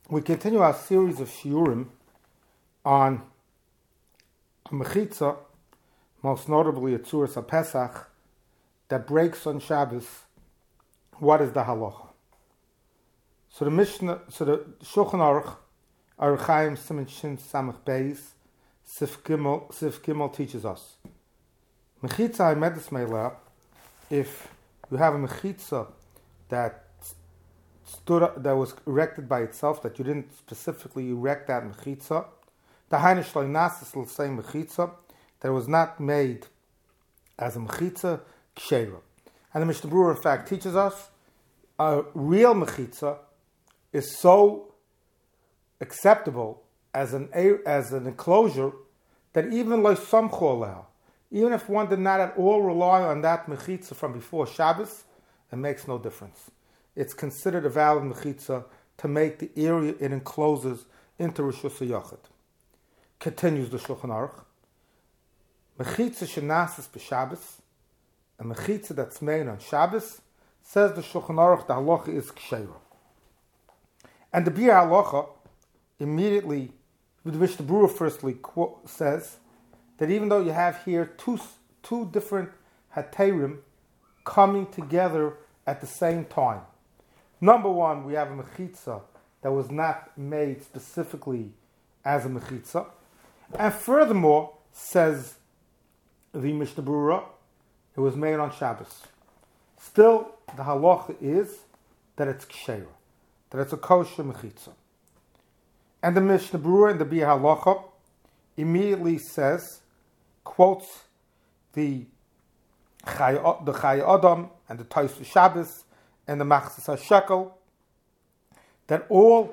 We continue our series of shiurim on a mechitza, most notably a tzuras HaPesach, that breaks on Shabbos. What is the halacha? So the Shulchan Aruch, Aruch Chaim Siman Shin Samach Beis, Sif Gimel teaches us. Mechitza Medes Meila, if you have a mechitza that was erected by itself, that you didn't specifically erect that mechitza, the Hainish Loinasis will say mechitza, that was not made as a mechitza, ksheira. And the Mishnah Berurah, in fact, teaches us a real mechitza is so acceptable as an enclosure that even lo samchu aleha, even if one did not at all rely on that mechitza from before Shabbos, it makes no difference. It's considered a valid mechitza to make the area it encloses into Rishus HaYachid. Continues the Shulchan Aruch. Mechitza shenasis b'Shabbos, a mechitza that's made on Shabbos, says the Shulchan Aruch, the halacha is ksheira. And the Bir Halacha immediately, the Mishnah Berurah firstly says that even though you have here two different haterim coming together at the same time. Number one, we have a mechitza that was not made specifically as a mechitza. And furthermore, says the Mishnah Berurah, it was made on Shabbos. Still, the halacha is that it's ksheira, that it's a kosher mechitza. And the Mishnah Berurah in the Bir Halacha immediately says, quotes the Chai Adam and the Tais Shabbos and the Machzis HaShekel, that all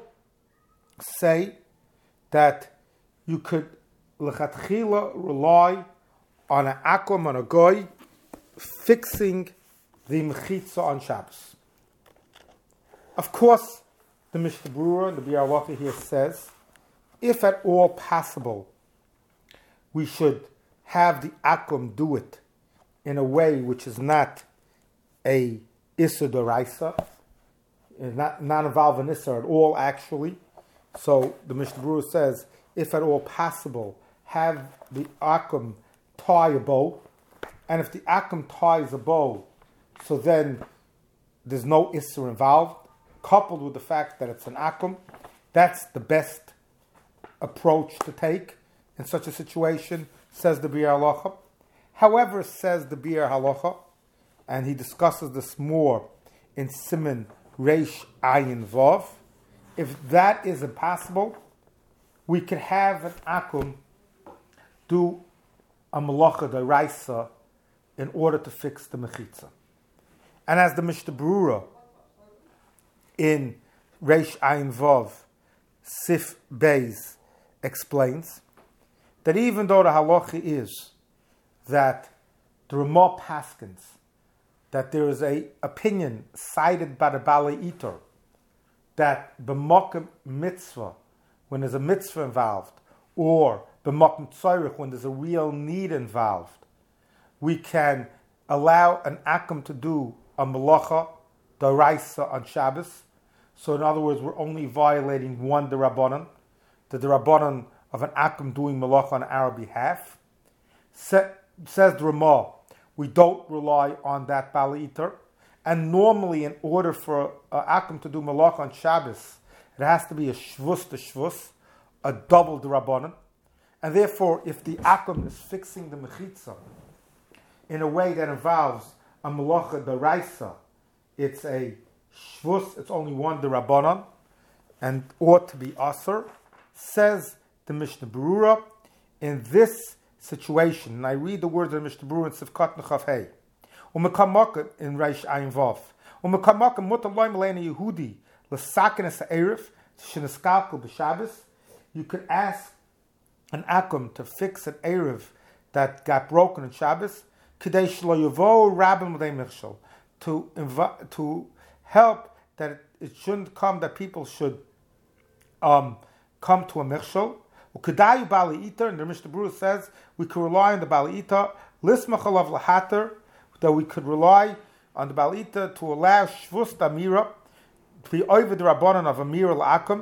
say that you could lechatchila rely on an akum, on a goy, fixing the mechitza on Shabbos. Of course, the Mishnah Berurah, the Bir Halacha here says, if at all possible, we should have the akum do it in a way which is not a Issa Doraisa, not involve an Issa at all, actually. So the Mishnah Berurah says, if at all possible, have the akum tie a bow, and if the akum ties a bow, so then there's no Issa involved, coupled with the fact that it's an akum, that's the best approach to take in such a situation, says the Bir Halacha. However, says the Bir Halacha, and he discusses this more in Siman Reish Ayin Vav, if that is impossible, we could have an akum do a malacha d'oraisa in order to fix the mechitza. And as the Mishnah Berurah in Reish Ayin Vav Sif Beis explains, that even though the halacha is that the Ramah paskins, that there is a opinion cited by the Balei Itor that b'makom mitzvah, when there's a mitzvah involved, or b'makom tzorich, when there's a real need involved, we can allow an akum to do a malacha d'oraisa on Shabbos. So in other words, we're only violating one d'Rabbanan, the d'Rabbanan of an akum doing malacha on our behalf. Says the Ramah, we don't rely on that Balei Itor. And normally, in order for akum to do malacha on Shabbos, it has to be a shvus to shvus, a double d'Rabbanan. And therefore, if the akum is fixing the mechitza in a way that involves a malacha d'oraisa, it's a shvus, it's only one d'Rabbanan, and ought to be aser, says the Mishnah Berurah, in this situation, and I read the words of the Mishnah Berurah in Sivkat Nechav Hey, Umekamakam in Reish Ayin Vav, Umekamakam mutaloi melena Yehudi l'saken es ha'erev sheniskalkel b'Shabbos. You could ask an akum to fix an erev that got broken on Shabbos, k'dei shelo yavo rabbim l'dei michshol, to help that it shouldn't come that people should come to a michshol. Ukedayu Balei Itor, and the Mishnah Berurah says we could rely on the Balei Itor, lismachalav lahater, that we could rely on the Balei Itor to allow shvus damira to be over the rabbanon of amira la'akum,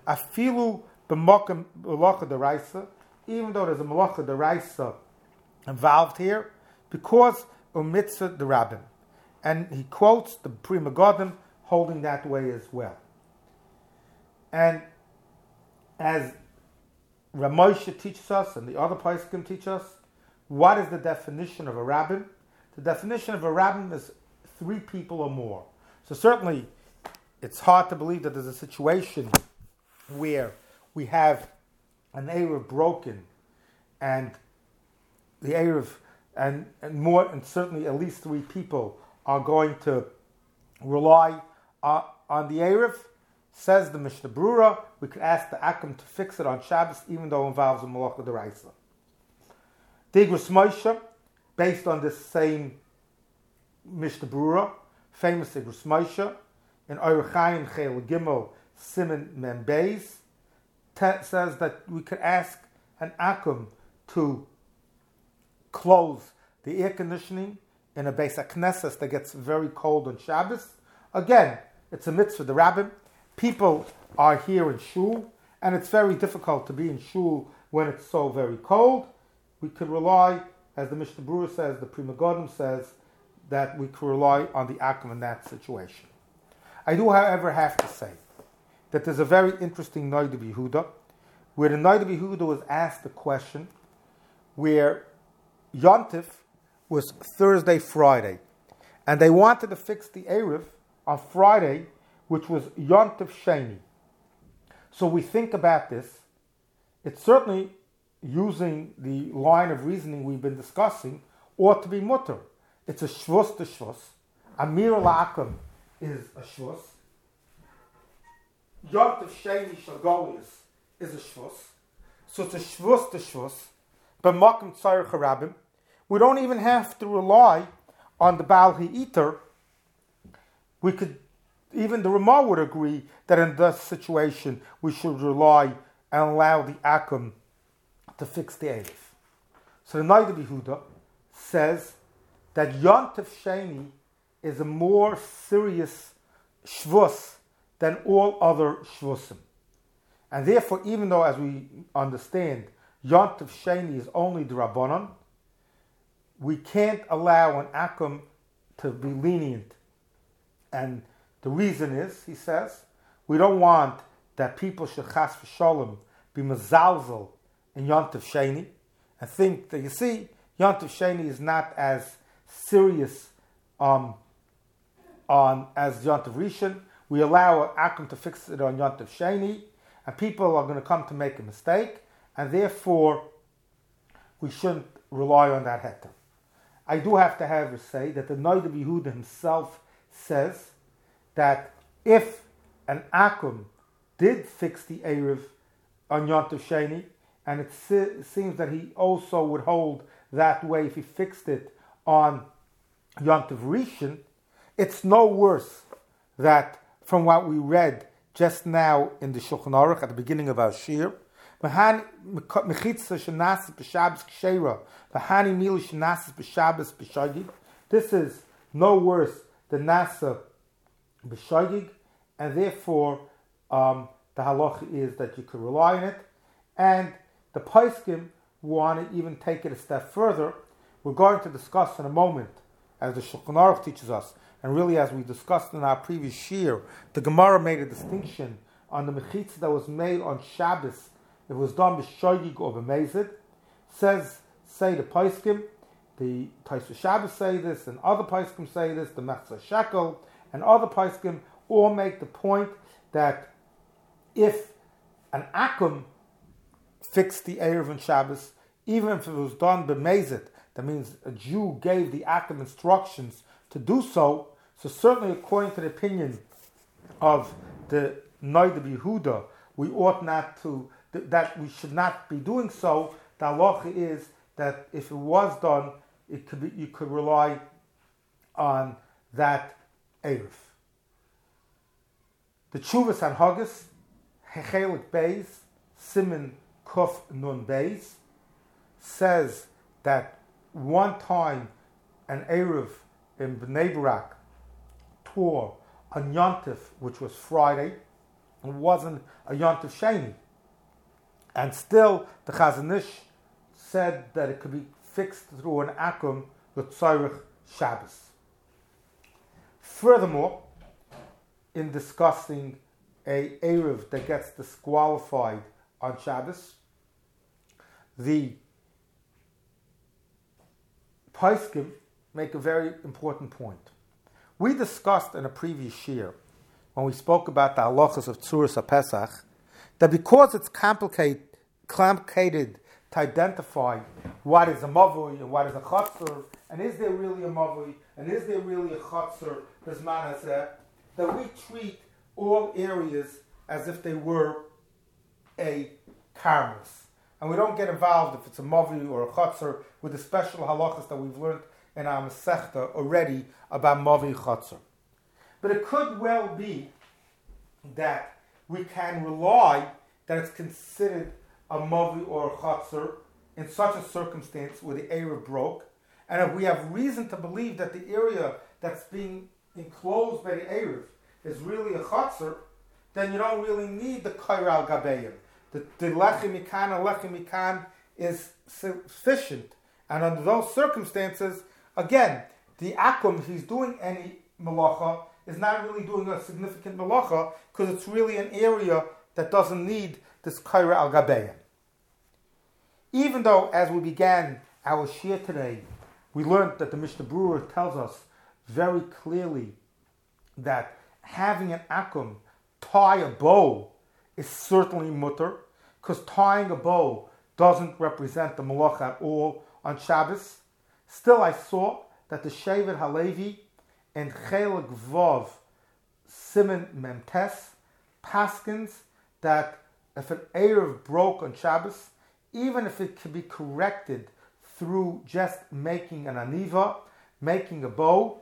afilu b'mokem malacha deraisa, even though there's a malacha deraisa involved here, because of mitzvah derabim. And he quotes the Pri Megadim holding that way as well. And as Ramosha teaches us, and the other poskim teach us, what is the definition of a rabbin? The definition of a rabbin is 3 people or more. So certainly, it's hard to believe that there's a situation where we have an Erev broken, and the Erev and certainly at least 3 people are going to rely on the Erev. Says the Mishnah Brura, we could ask the Akum to fix it on Shabbos, even though it involves a Malacha D'Oraisa. Digros Moshe, based on this same Mishnah Brura, famous Digros Moshe, in Orach Chaim Chel Gimel Siman Mem Beis, says that we could ask an Akum to close the air conditioning in a Beis HaKnesses that gets very cold on Shabbos. Again, it's a mitzvah, the rabbin. People are here in shul, and it's very difficult to be in shul when it's so very cold. We could rely, as the Mishnah Brura says, the Pri Megadim says, that we could rely on the Akum in that situation. I do, however, have to say that there's a very interesting Noida B'Yehuda, where the Noida B'Yehuda was asked a question where Yontif was Thursday, Friday, and they wanted to fix the Erev on Friday, which was Yontif Sheni. So we think about this. It's certainly, using the line of reasoning we've been discussing, ought to be mutter. It's a shvus to shvus. Amir la'akum is a shvus. Yontif Sheni Shagolis is a shvus. So it's a shvus to shvus. But makom tzarech harabim. We don't even have to rely on the Baal Ha'iter. We could, even the Ramah would agree that in this situation we should rely and allow the Akum to fix the Erev. So the Noida B'Yehuda says that Yontif Sheni is a more serious shvus than all other shvusim. And therefore, even though, as we understand, Yontif Sheni is only the Rabbanon, we can't allow an Akum to be lenient. And the reason is, he says, we don't want that people should chas v'sholem be mezalzel in Yontif Sheni and think that, you see, Yontif Sheni is not as serious on as Yontif Rishon. We allow Akum to fix it on Yontif Sheni, and people are going to come to make a mistake, and therefore we shouldn't rely on that heter. I do have to have to say that the Noida B'Yehuda himself says that if an Akum did fix the Erev on Yontif Sheni, and it seems that he also would hold that way if he fixed it on Yontif Rishon, it's no worse that from what we read just now in the Shulchan Aruch at the beginning of our shir, this is no worse than Nasa B'Shagig, and therefore the halacha is that you could rely on it. And the Paiskim want to even take it a step further. We're going to discuss in a moment, as the Shulchan Aruch teaches us, and really as we discussed in our previous shir, the Gemara made a distinction on the mechitza that was made on Shabbos. It was done b'shoigig or b'mezid. Say the Paiskim, the Taisva Shabbos say this, and other Paiskim say this, the Mechza Shekel, and other Paiskim all make the point that if an Akum fixed the Erev on Shabbos, even if it was done b'mezid, that means a Jew gave the Akum instructions to do so, so certainly according to the opinion of the Noida B'Yehuda, we ought not to, that we should not be doing so. The halacha is that if it was done, it could be, you could rely on that Erev. The Tshuvas Hanhagos, Hechelik Beis, Siman Kuf Nun Beis, says that one time an Erev in Bnei Brak tore on Yontif, which was Friday, It wasn't a Yontif Sheni. And still, the Chazon Ish said that it could be fixed through an akum l'tzorich Shabbos. Furthermore, in discussing a Erev that gets disqualified on Shabbos, the Poskim make a very important point. We discussed in a previous year, when we spoke about the halachas of Tzuras HaPesach, that because it's complicated to identify what is a mavui and what is a chatzor, and is there really a mavui, and is there really a chatzor, b'zman hazeh, that we treat all areas as if they were a karmelis. And we don't get involved if it's a mavui or a chatzor with the special halachas that we've learned in our Masechta already about mavui chatzor. But it could well be that we can rely that it's considered a mavui or a chatzor in such a circumstance where the Erev broke, and if we have reason to believe that the area that's being enclosed by the Erev is really a chatzor, then you don't really need the kair al gabeim. The lechem mikan is sufficient, and under those circumstances, again, the akum, if he's doing any malacha, is not really doing a significant malacha because it's really an area that doesn't need this kaira al gabeim. Even though, as we began our shir today, we learned that the Mishnah Berurah tells us very clearly that having an akum tie a bow is certainly mutter, because tying a bow doesn't represent the malacha at all on Shabbos. Still, I saw that the Shevet Halevi and Chelik Vav Siman Memtes paskins that if an Erev broke on Shabbos, even if it can be corrected through just making an aniva, making a bow,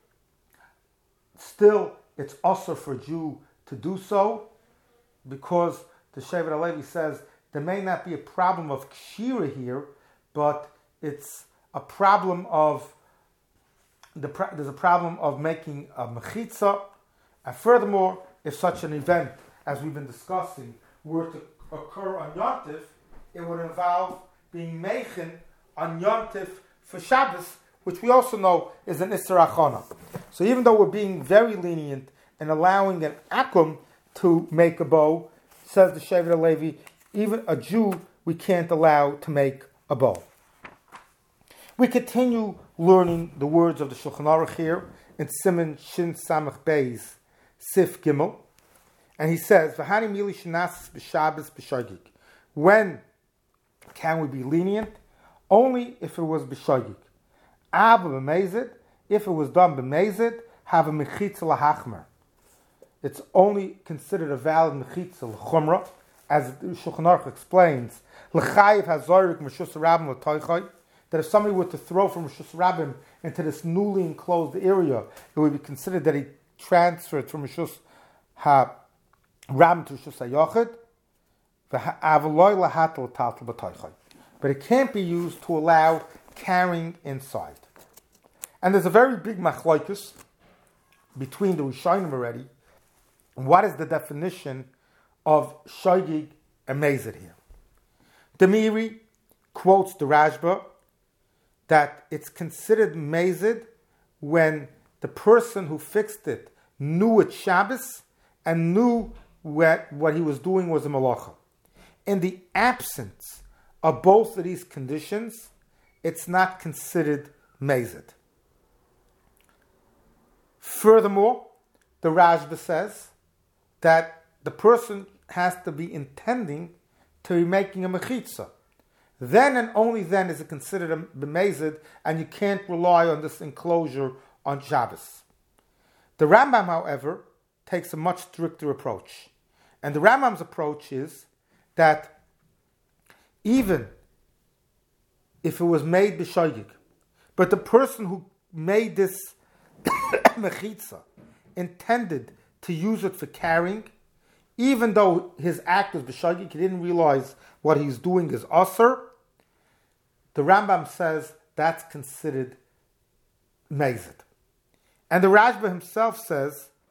still it's also for a Jew to do so, because the Shevet Halevi says there may not be a problem of kshira here, but it's a problem of there's a problem of making a mechitza, and furthermore, if such an event, as we've been discussing, were to occur on Yontif, it would involve being meichin on Yontif for Shabbos, which we also know is an Isser Achana. So even though we're being very lenient in allowing an akum to make a bow, says the Shevet Halevi, even a Jew we can't allow to make a bow. We continue learning the words of the Shulchan Aruch here in Siman Shin Samach Beis Sif Gimel, and he says, "V'hani mili shenas b'Shabbos b'shogig." When can we be lenient? Only if it was b'shogig. Abba b'mezid, if it was done b'mezid, have a mechitza lahachmer. It's only considered a valid mechitza l'chumra, as the Shulchan Aruch explains. L'chayiv hazorik m'shus rabim l'toichai. That if somebody were to throw from Rishus Rabbim into this newly enclosed area, it would be considered that he transferred from Rishus HaRabbim to Rishus HaYochid, but it can't be used to allow carrying inside. And there's a very big machlokes between the Rishonim already. What is the definition of shogig and mezid here? The Miri quotes the Rashba that it's considered mezid when the person who fixed it knew it's Shabbos and knew what he was doing was a malacha. In the absence of both of these conditions, it's not considered mezid. Furthermore, the Rashba says that the person has to be intending to be making a mechitza. Then and only then is it considered a b'mezid, and you can't rely on this enclosure on Shabbos. The Rambam, however, takes a much stricter approach. And the Rambam's approach is that even if it was made b'shogig, but the person who made this mechitza intended to use it for carrying, even though his act was b'shogig, he didn't realize what he's doing is aser, the Rambam says that's considered mezid. And the Rashba himself says,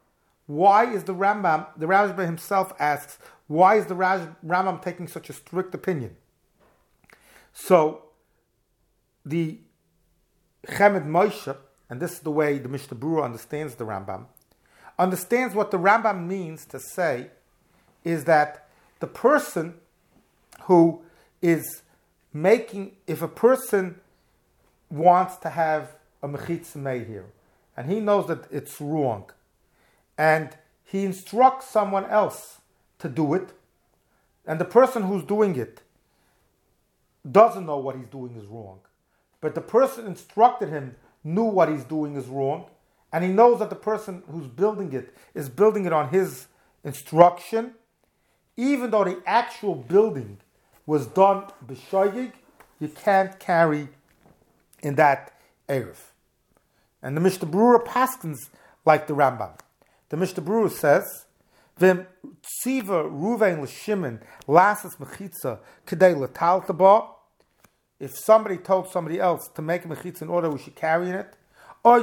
why is the Rashba himself asks, why is the Rambam taking such a strict opinion? So, the Chemed Moshe, and this is the way the Mishnah Berurah understands the Rambam, understands what the Rambam means to say is that the person who is making, if a person wants to have a mechitza made here, and he knows that it's wrong, and he instructs someone else to do it, and the person who's doing it doesn't know what he's doing is wrong, but the person instructed him knew what he's doing is wrong, and he knows that the person who's building it is building it on his instruction, even though the actual building was done b'shoyig, you can't carry in that Erev. And the Mishnah Berurah paskins like the Rambam. The Mishnah Berurah says, "V'im tziva Ruvain l'Shimon lasas mechitza k'dei l'talta ba." If somebody told somebody else to make a mechitza in order we should carry in it, or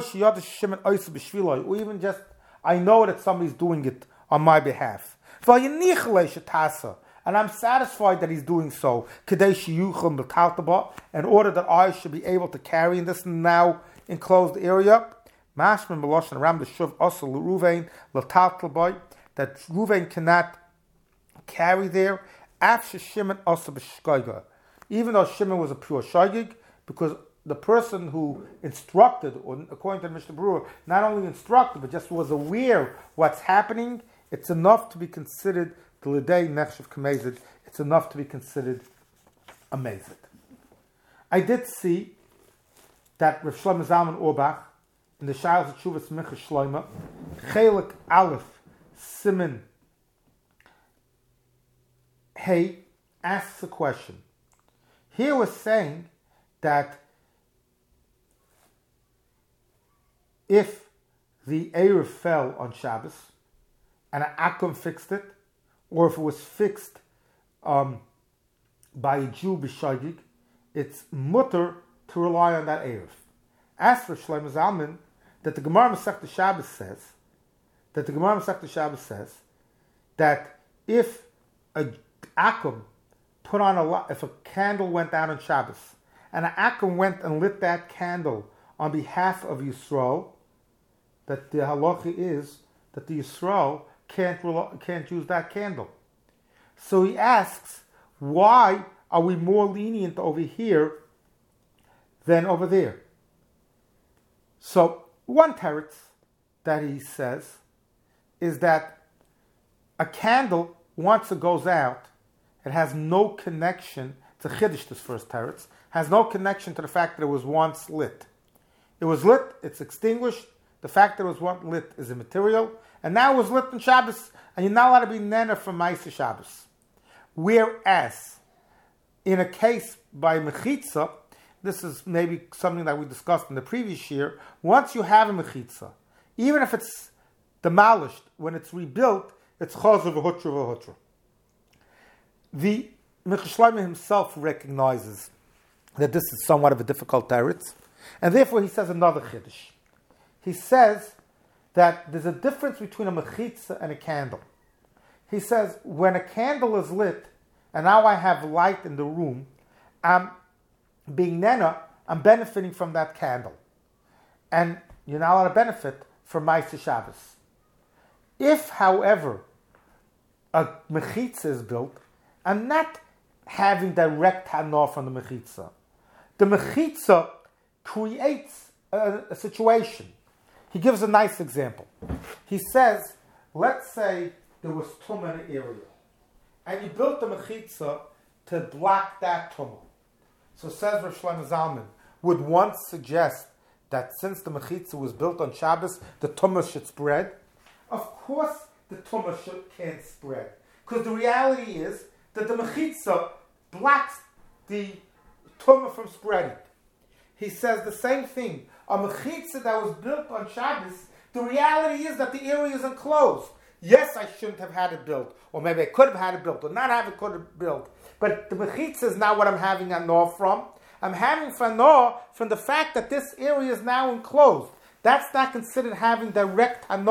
even just, I know that somebody's doing it on my behalf. And I'm satisfied that he's doing so. In order that I should be able to carry in this now enclosed area. That Ruvain cannot carry there. Even though Shimon was a pure shagig, because the person who instructed, or according to the Mishnah Berurah, not only instructed, but just was aware what's happening, it's enough to be considered the L'dei Nechshav Kamezid. It's enough to be considered a Mezid. I did see that Rav Shlomo Zalman Auerbach, in the Shailas Teshuvas Minchas Shlomo, Chelik Aleph Siman Hey, asks a question. Here we're saying that if the Erev fell on Shabbos and an Akum fixed it, or if it was fixed by a Jew b'shagig, it's mutter to rely on that Erev. As for Shlomo Zalman, that the Gemara Masechta Shabbos says, that if a Akum put on if a candle went out on Shabbos, and an Akum went and lit that candle on behalf of Yisrael, that the halacha is that the Yisrael can't use that candle. So he asks, why are we more lenient over here than over there? So one teretz that he says is that a candle, once it goes out, it has no connection to Chiddush, this first teretz, has no connection to the fact that it was once lit. It was lit, it's extinguished, the fact that it was once lit is immaterial, and now it was lit on Shabbos, and you're not allowed to be nena from Ma'aseh Shabbos. Whereas, in a case by Mechitza, this is maybe something that we discussed in the previous year, once you have a Mechitza, even if it's demolished, when it's rebuilt, it's Chazer v'hutra v'hutra. The Minchas Shlomo himself recognizes that this is somewhat of a difficult teretz, and therefore he says another chiddush. He says that there's a difference between a mechitza and a candle. He says when a candle is lit, and now I have light in the room, I'm being nena, I'm benefiting from that candle. And you're not allowed to benefit from Ma'aseh Shabbos. If, however, a mechitza is built, I'm not having direct hana from the mechitza. The mechitza creates a situation. He gives a nice example. He says, let's say there was tumah in an area, and you built the mechitza to block that tumah. So says Rav Shlomo Zalman, would one suggest that since the mechitza was built on Shabbos, the tumah should spread? Of course the tumah can't spread, because the reality is that the mechitza blocks the tumah from spreading. He says the same thing. A mechitza that was built on Shabbos, the reality is that the area is enclosed. Yes, I shouldn't have had it built, or maybe I could have had it built, or not have it could have built. But the mechitza is not what I'm having hana from. I'm having hana from the fact that this area is now enclosed. That's not considered having direct hana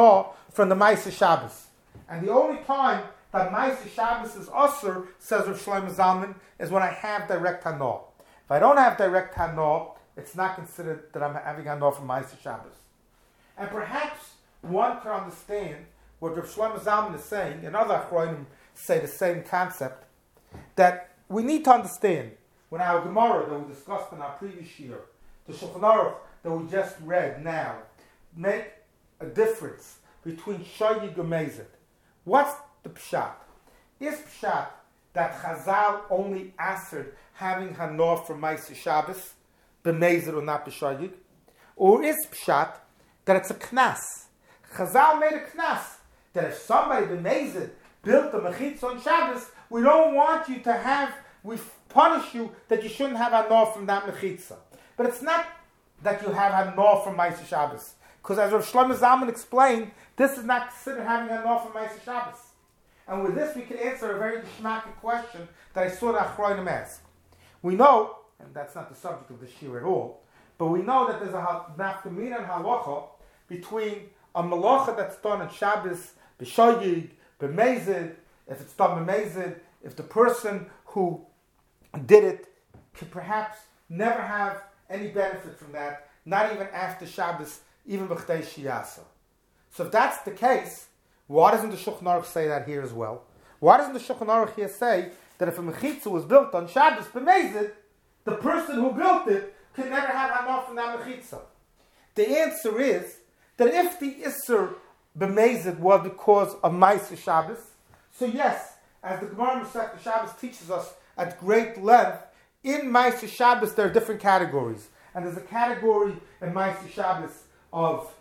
from the Ma'aseh Shabbos. And the only time that Ma'aseh Shabbos is usher, says Rav Shlomo Zalman, is when I have direct Hanor. If I don't have direct Hanor, it's not considered that I'm having Hanor from Ma'aseh Shabbos. And perhaps one can understand what Rav Shlomo Zalman is saying, and other Achronim say the same concept, that we need to understand, when our Gemara that we discussed in our previous year, the Shulchan Aruch that we just read now, make a difference between Shoyig and Mezid. What's the Pshat? Is Pshat that Chazal only answered having Hanor from Ma'aseh Shabbos, b'Mezid or not b'Shoyig? Or is Pshat that it's a Knas? Chazal made a Knas, that if somebody b'Mezid built a Mechitza on Shabbos, we don't want you to have, we punish you that you shouldn't have Hanor from that Mechitza. But it's not that you have Hanor from Ma'aseh Shabbos. Because as Rav Shlomo Zalman explained, this is not considered having Hanor from Ma'aseh Shabbos. And with this we can answer a very geschmacked question that I saw the Achronim ask. We know, and that's not the subject of the shir at all, but we know that there's a nafkamina and halacha between a malacha that's done on Shabbos, b'shoyig, b'mezid, if it's done b'mezid, if the person who did it could perhaps never have any benefit from that, not even after Shabbos, even b'chdei shiyasa. So if that's the case, why doesn't the Shulchan Aruch say that here as well? Why doesn't the Shulchan Aruch here say that if a mechitza was built on Shabbos b'mezid, the person who built it could never have hanor from that mechitza? The answer is that if the Isser b'mezid was because of Ma'aseh Shabbos, so yes, as the Gemara Masechta Shabbos teaches us at great length, in Ma'aseh Shabbos there are different categories. And there's a category in Ma'aseh Shabbos of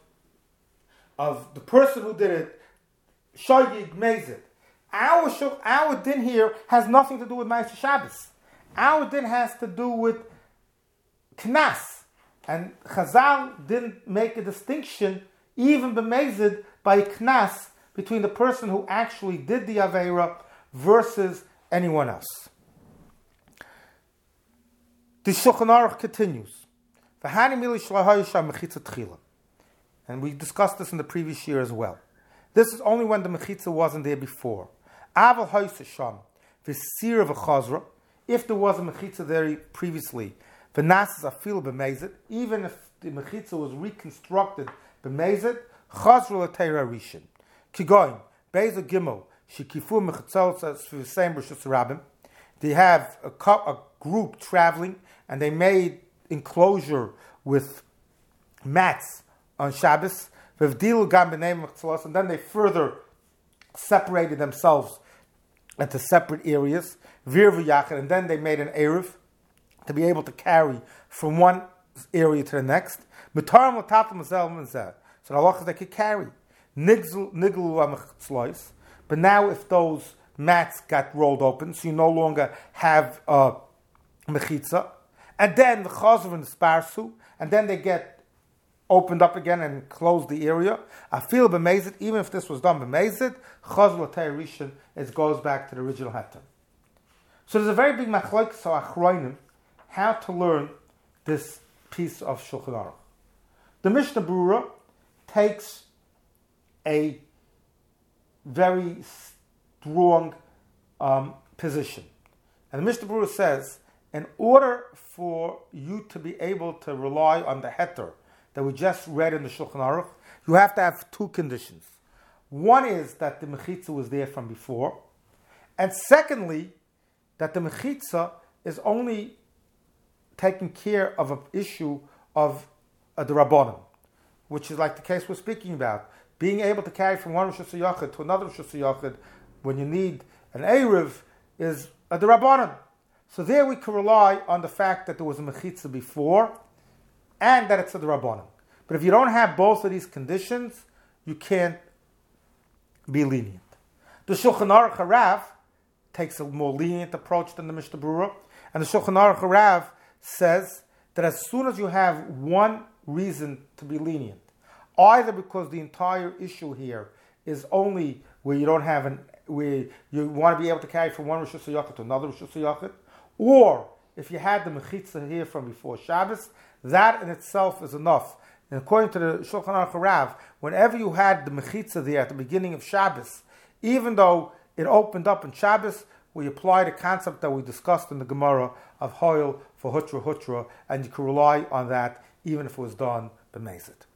the person who did it, Shoyig Mezid. Our din here has nothing to do with Ma'aseh Shabbos. Our din has to do with Knas. And Chazal didn't make a distinction, even b'mezid, by Knas, between the person who actually did the Aveira versus anyone else. The Shulchan Aruch continues. And we discussed this in the previous year as well. This is only when the mechitza wasn't there before. If there was a mechitza there previously, even if the mechitza was reconstructed b'mezid, chazru l'teira rishon. Kigoyin, Bezer Gimel, shikifu mechitzot for the same Rishus Rabbim. They have a group traveling, and they made enclosure with mats on Shabbos. And then they further separated themselves into separate areas. And then they made an Erev to be able to carry from one area to the next. So the halachas they could carry. But now if those mats got rolled open, so you no longer have mechitza, and then the chazor and the sparsu, and then they get opened up again and closed the area. I feel b'mezid, even if this was done b'mezid, chazor l'tei rishon, it goes back to the original heter. So there's a very big machlokes of achronim how to learn this piece of Shulchan Aruch. The Mishnah Berurah takes a very strong position. And the Mishnah Berurah says, in order for you to be able to rely on the heter that we just read in the Shulchan Aruch, you have to have two conditions. One is that the mechitza was there from before, and secondly, that the mechitza is only taking care of an issue of the Rabbanim, which is like the case we're speaking about. Being able to carry from one Rosh Hashanah to another Rosh Hashanah when you need an Erev is a Rabbanim. So there we can rely on the fact that there was a mechitza before and that it's a Rabbanim. But if you don't have both of these conditions, you can't be lenient. The Shulchan Aruch Harav takes a more lenient approach than the Mishnah Berurah, and the Shulchan Aruch Harav says that as soon as you have one reason to be lenient, either because the entire issue here is only where you don't have where you want to be able to carry from one Rosh Hashanah to another Rosh Hashanah, or if you had the mechitza here from before Shabbos, that in itself is enough And according to the Shulchan Aruch Rav, whenever you had the mechitza there at the beginning of Shabbos, even though it opened up in Shabbos, we apply the concept that we discussed in the Gemara of hoil for hutra, and you can rely on that even if it was done b'mezid.